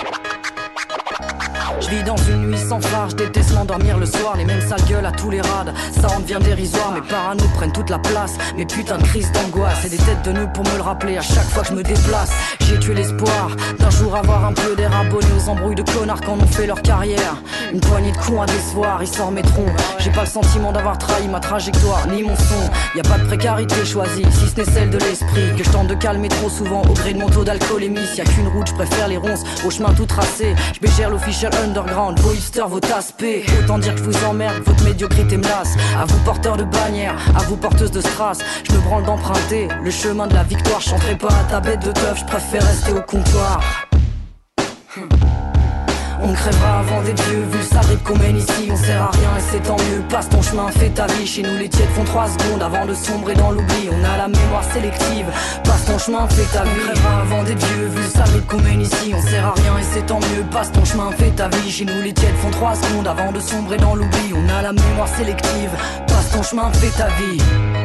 Je vis dans une nuit sans phare, je déteste m'endormir le soir. Les mêmes sales gueules à tous les rades, ça en devient dérisoire. Mes parano prennent toute la place, mes putains de crises d'angoisse. Et des têtes de nœuds pour me le rappeler à chaque fois que je me déplace. J'ai tué l'espoir d'un jour avoir un peu d'air, abonné aux embrouilles de connards quand on fait leur carrière. Une poignée de cons à décevoir, ils s'en remettront. J'ai pas le sentiment d'avoir trahi ma trajectoire, ni mon son. Y a pas de précarité choisie, si ce n'est celle de l'esprit, que je tente de calmer trop souvent au gré de mon taux d'alcoolémie. S'il y a qu'une route, je préfère les ronces au chemin tout tracé. Je bégère l'official underground, vos hipsters, vos tasse-pés. Autant dire que je vous emmerde, votre médiocrité me lasse. À vous porteurs de bannières, à vous porteuses de strass, je me branle d'emprunter le chemin de la victoire. Je chanterai pas à ta bête de teuf, je préfère rester au comptoir. On crèvera avant d'être vieux, vu le sale rip qu'on mène ici. On sert à rien et c'est tant mieux. Passe ton chemin, fais ta vie. Chez nous les tièdes font 3 secondes avant de sombrer dans l'oubli. On a la mémoire sélective. Passe ton chemin, fais ta vie. On crèvera avant d'être vieux, vu le sale rip qu'on mène ici. On sert à rien et c'est tant mieux. Passe ton chemin, fais ta vie. Chez nous les tièdes font 3 secondes avant de sombrer dans l'oubli. On a la mémoire sélective. Passe ton chemin, fais ta vie.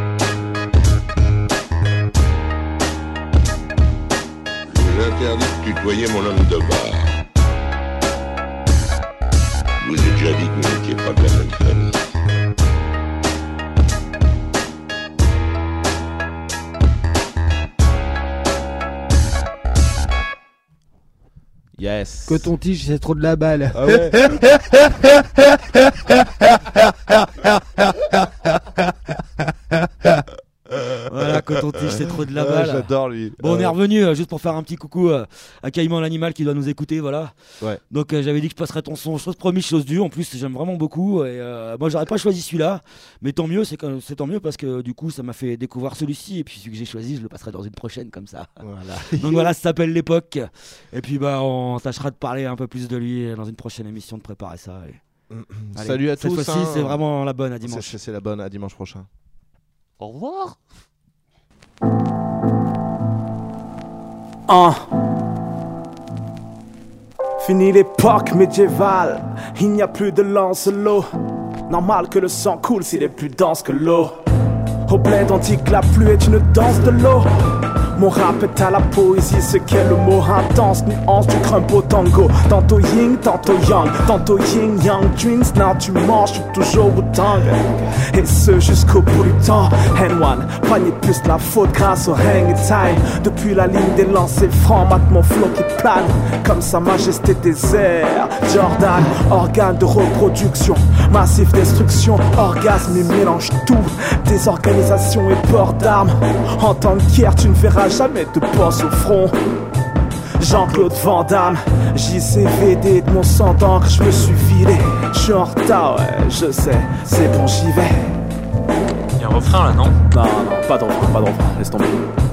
J'interdis de tutoyer mon homme de bar. Je vous ai déjà dit que vous n'étiez pas de la même famille. Yes. Coton-tige, c'est trop de la balle. Ah ouais. Voilà, coton-tige, c'est trop de la balle. J'adore lui. Bon, on est revenu juste pour faire un petit coucou à Caïman l'animal qui doit nous écouter, voilà. Ouais. Donc j'avais dit que je passerais ton son, chose promise, chose due. En plus, j'aime vraiment beaucoup. Et moi, j'aurais pas choisi celui-là, mais tant mieux, c'est tant mieux parce que du coup, ça m'a fait découvrir celui-ci. Et puis celui que j'ai choisi, je le passerai dans une prochaine comme ça. Voilà. Donc voilà, ça s'appelle L'époque. Et puis on tâchera de parler un peu plus de lui dans une prochaine émission, de préparer ça. Et... Allez, Salut à tous. Cette fois-ci, c'est vraiment la bonne à dimanche. C'est la bonne à dimanche prochain. Au revoir. Fini l'époque médiévale, il n'y a plus de lancelot. Normal que le sang coule s'il est plus dense que l'eau. Au bled antique, la pluie est une danse de l'eau. Mon rap est à la poésie, ce qu'est le mot intense, nuance du crumbo tango. Tantôt yin, tantôt yang, tantôt yin yang drinks. Now tu manges, je suis toujours au tango. Et ce jusqu'au bout du temps. N1, panier plus la faute grâce au hang time. Depuis la ligne des lancers francs, mate mon flow qui plane comme sa majesté des airs. Jordan, organe de reproduction, massif destruction, orgasme et mélange tout. Désorganisation et port d'armes. En tant que guerre, tu ne verras jamais de boss au front. Jean-Claude Van Damme, JCVD de mon sang d'encre, je me suis vidé. Je suis en retard, ouais, je sais, c'est bon, j'y vais. Y'a un refrain là, non? Non, pas de refrain, laisse tomber.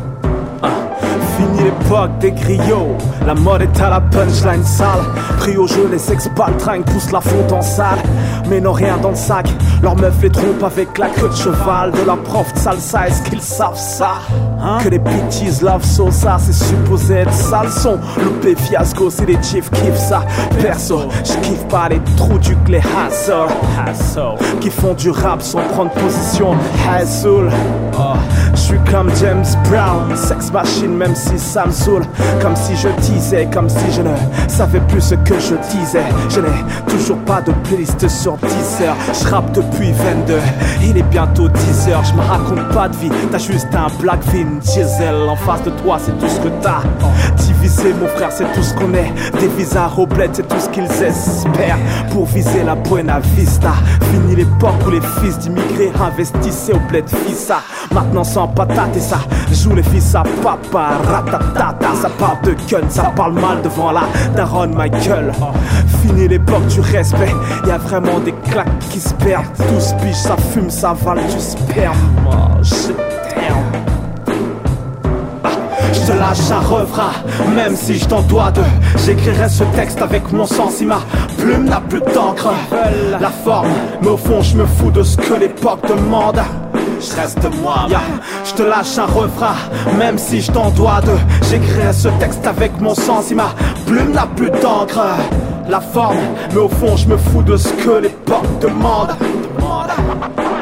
Fini l'époque des griots, la mode est à la punchline sale. Pris au jeu, les ex-baltringues poussent la fonte en salle. Mais n'ont rien dans le sac, leur meuf les trompe avec la queue de cheval de la prof de salsa, est-ce qu'ils savent ça? Que les bitches love so ça, c'est supposé être sale son. Loupé fiasco, c'est les chiefs kiffent ça. Perso, j'kiffe pas les trous du clé hassle qui font du rap sans prendre position. Hassle, j'suis comme James Brown, sex machine même si ça me saoule. Comme si je disais, comme si je ne savais plus ce que je disais. Je n'ai toujours pas de playlist sur 10 heures. J'rappe depuis 22, il est bientôt 10 heures. J'me raconte pas de vie, t'as juste un Black Vin Diesel. En face de toi c'est tout ce que t'as. Divisé mon frère c'est tout ce qu'on est. Des visas roblets c'est tout ce qu'ils espèrent pour viser la Buena Vista. Fini l'époque où les fils d'immigrés investissaient au bled Fissa. Maintenant sans patate et ça joue les fils à papa. Ratatata, ça parle de gun, ça parle mal devant la daronne ma gueule. Fini l'époque du respect, y a vraiment des claques qui se perdent. 12 biches, ça fume, ça vale du sperme. Je t'aime. Je te lâche un refrain, même si je t'en dois deux. J'écrirai ce texte avec mon sang si ma plume n'a plus d'encre. La forme, mais au fond je me fous de ce que l'époque demande. Je reste moi, je te lâche un refrain, même si je t'en dois deux. J'écrirai ce texte avec mon sang si ma plume n'a plus d'encre. La forme, mais au fond je me fous de ce que l'époque demande.